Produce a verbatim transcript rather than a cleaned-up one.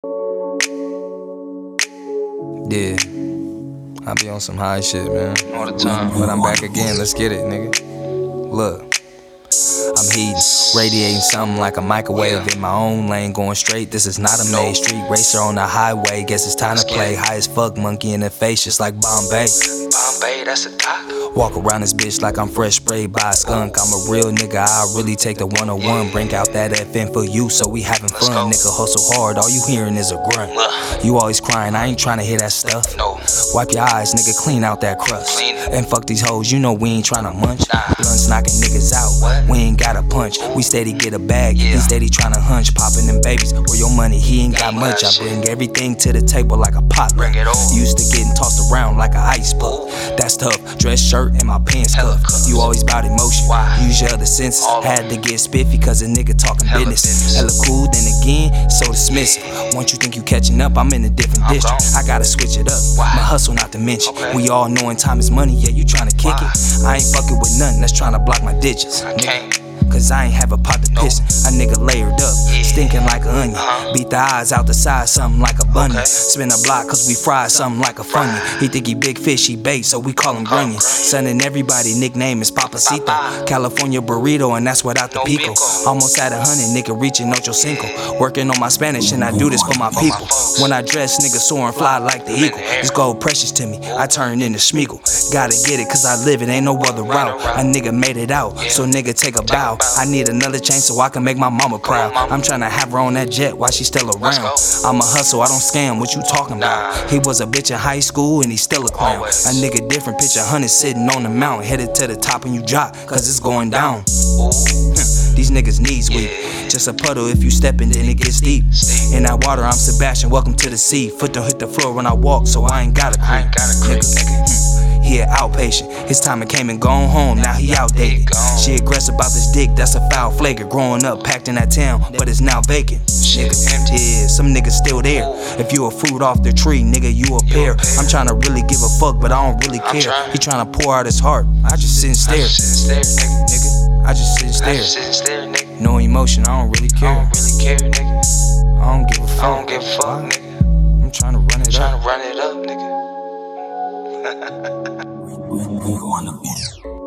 Yeah, I be on some high shit, man. All the time. But I'm back again, let's get it, nigga. Look, I'm heating, radiating something like a microwave in my own lane, going straight. This is not a main street racer on the highway. Guess it's time to play. High as fuck, monkey in the face, just like Bombay. Bombay, that's a top. Walk around this bitch like I'm fresh sprayed by a skunk. I'm a real nigga, I really take the one oh one. Bring out that F N for you, so we having fun. Nigga hustle hard, all you hearing is a grunt. You always crying, I ain't trying to hear that stuff. No. Wipe your eyes, nigga, clean out that crust. Clean it. And fuck these hoes, you know we ain't tryna munch. Nah. Blunts knocking niggas out, What? we ain't got a punch. We steady get a bag, Yeah. he steady tryna hunch. Popping them babies, where your money, he ain't got Ain't much. got I bring shit. everything to the table like a potluck. Bring it on. Used to getting tossed around like a ice puck. That's tough, dress shirt and my pants Hella cuff. cuffs. You always bout emotion, Why? use your other senses. All of Had to get spiffy cause a nigga talking Hella business. business. Hella cool, then again, so dismissive. Once you think you catching up, I'm in a different I'm district. gone. I gotta switch it up, Why? my hustle not to mention. Okay. We all knowing time is money, yeah, you tryna kick Why? it. I ain't fucking with nothing that's tryna block my ditches. I can't. Cause I ain't have a pot to piss in. A nigga layered up, Yeah. stinking like an onion. Uh-huh. Beat the eyes out the side, something like a bunny. Okay. Spin a block cause we fried something like a funny. He think he big fish, he bait, so we call him Call him Grunion. Grunion. Son and everybody, nickname is Papacito. Papa. California burrito, and that's without the No pico. pico. Almost at a hundred, nigga reaching Ocho Cinco. Working on my Spanish, and I do this for my people. folks. When I dress, nigga soaring fly like the eagle. This gold precious to me, I turn into Schmeagle. Gotta get it, cause I live it, ain't no other route. A nigga made it out, so nigga take a bow. I need another chain so I can make my mama proud. I'm tryna have her on that jet while she still around. I'm a hustle, I don't scam, what you talking about? He was a bitch in high school and he's still a clown. Always. A nigga different, picture hundred sitting on the mountain. Headed to the top and you drop, cause it's going down. Ooh. These niggas knees weak. Yeah. Just a puddle if you step in, then it gets deep. Steep. In that water, I'm Sebastian, welcome to the sea. Foot don't hit the floor when I walk, so I ain't gotta creep. I ain't got a creep, nigga. Hmm. He an outpatient. His time came and gone home, now he outdated. gone. She aggressive about this dick, that's a foul flagrant. Growing up, packed in that town, but it's now vacant. Shit empty. Yeah, some niggas still there. If you a fruit off the tree, nigga, you a pear. pear. I'm tryna really give a fuck, but I don't really I'm care. tryna. He tryna pour out his heart, I just sit and I stare. just sit and stare, nigga. Nigga, I just sit and I stare. just sit and stare, nigga. No emotion, I don't really I care. don't really care, nigga. I don't give a fuck. I don't give a fuck, nigga. I'm trying to run it up. Tryna run it up, nigga. We, we, we wanna be.